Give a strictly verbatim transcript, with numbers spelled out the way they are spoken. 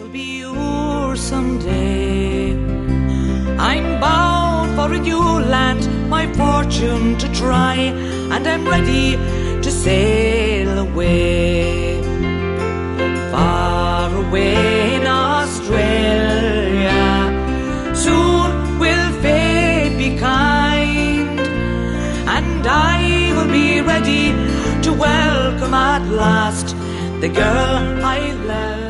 will be yours someday. I'm bound for a new land, my fortune to try, and I'm ready to sail away. Far away in Australia, soon will fate be kind, and I will be ready to welcome at last the girl I love.